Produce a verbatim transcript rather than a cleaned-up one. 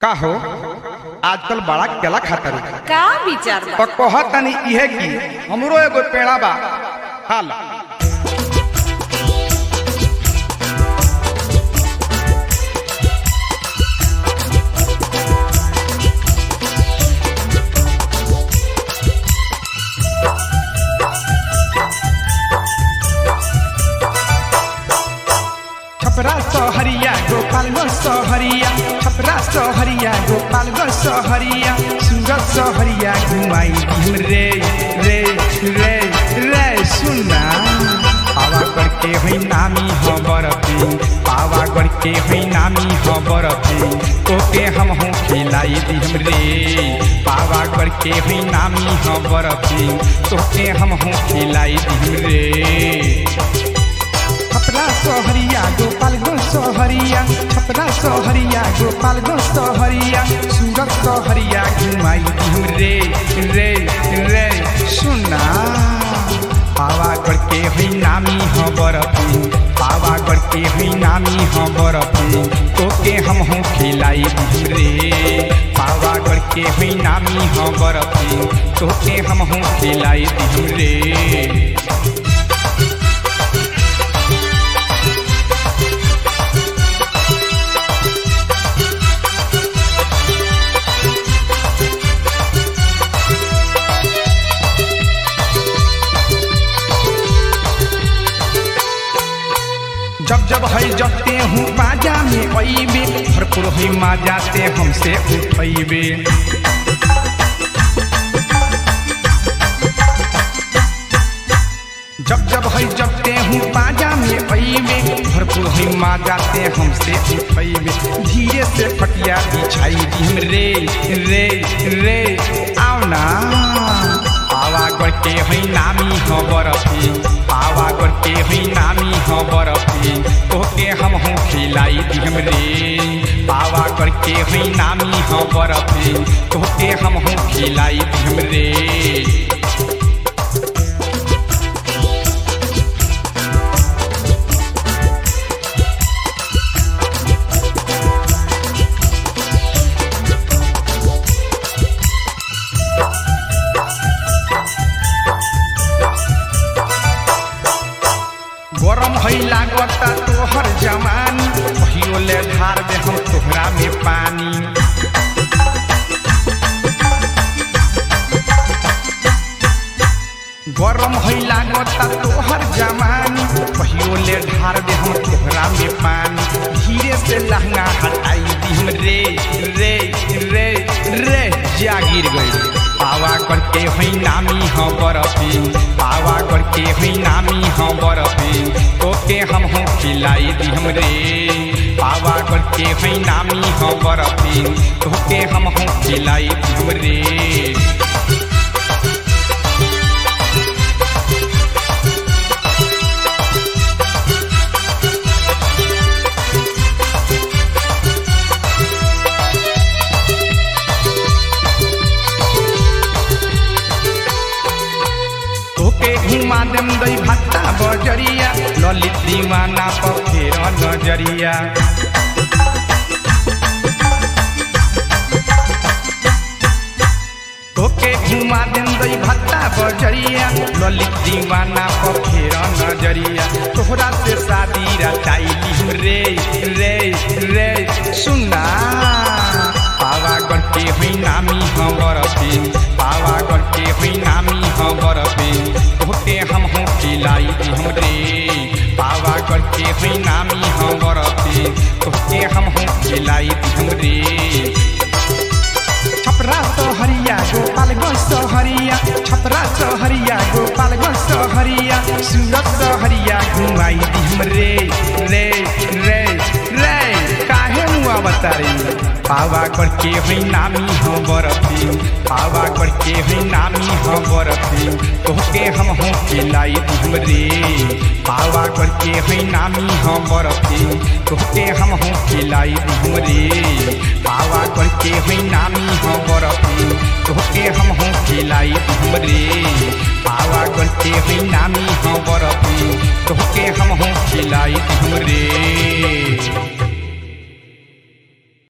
का हो आजकल बड़ा केला खाता रे का विचार बा? तो कहत तनी इहे की हमरो एगो पेड़ा बा हाल छपरा सहरिया गोपालगंज सहरिया छपरा सहरिया गोपालगंज सहरिया सूरत सहरिया घुमाई दिम रे रे रे रे सुना पावा करके हुई नामी हो बरफी पावा करके हुई नामी हो बरफी तोके हम हूँ खिलाई दिम रे पावा करके हुई नामी हो बरफी तोके हम हूँ खिलाई दिम रे छपरा सहरिया गोपालगंज सहरिया छपरा सहरिया गोपालगंज सहरिया सूरत सहरिया घुमाई दिम रे रे रे सुना पावा करके हुई नामी हो बरफी पावा करके हुई नामी हो बरफी तोके हम हूँ खिलाई दिम रे पावा करके हुई नामी हो बरफी तोके हम हूँ खिलाई दिम रे जब जब है जबते हूँ बाजा में अइबे भरपूर है माजाते हमसे उठैबे जब जब है जबते हूँ बाजा में अइबे भरपूर है माजाते हमसे उठैबे धीरे से पटिया बिछाई दिम रे रे रे आओ ना पावा करके है नामी हो बरफी पावा करके है नामी हो बरफी तोके हम हूँ खिलाई दिम रे पावा करके है नामी हो बरफी तोके हम हूँ खिलाई दिम रे गरम है लागता तोहर जवानी कहियो ले ढार दे हम तोहरा में पानी गरम है लागता तोहर जवानी कहियो ले ढार दे हम तोहरा में पानी धीरे से लहंगा हटाई दिम रे रे रे रे जा गिर गई पावा करके हुई नामी हो बरफी पावा करके हुई नामी हो बरफी तोके हम हूँ खिलाई दिम रे पावा करके हुई नामी हो बरफी तोके हम हूँ खिलाई दिम रे घुमा देम दई भत्ता बजरिया ललित दीवाना पर फेर नजरिया तोके घुमा देम दई भत्ता बजरिया ललित दीवाना पर फेर नजरिया तोहरा से शादी रचाई दिम रे रे रे सुना पावा करके हुई नामी हो बरफी पावा करके हुई नामी हो बरफी तोके हम हूँ खिलाई दिम रे पावा करके हुई नामी हो बरफी तोके हम हूँ खिलाई दिम रे छपरा सहरिया गोपालगंज सहरिया छपरा सहरिया गोपालगंज सहरिया सूरत सहरिया घुमाई दिम रे रे रे रे काहे मुआ बतारी पावा करके हुई नामी हो बरफी पावा करके हुई नामी हो बरफी तोके हम हूँ खिलाई दिम रे पावा करके हुई नामी हो बरफी तोके हम हूँ खिलाई दिम रे पावा करके हुई नामी हो बरफी तोके हम हूँ खिलाई दिम रे पावा करके हुई नामी हो बरफी तोके हम हूँ खिलाई दिम रे।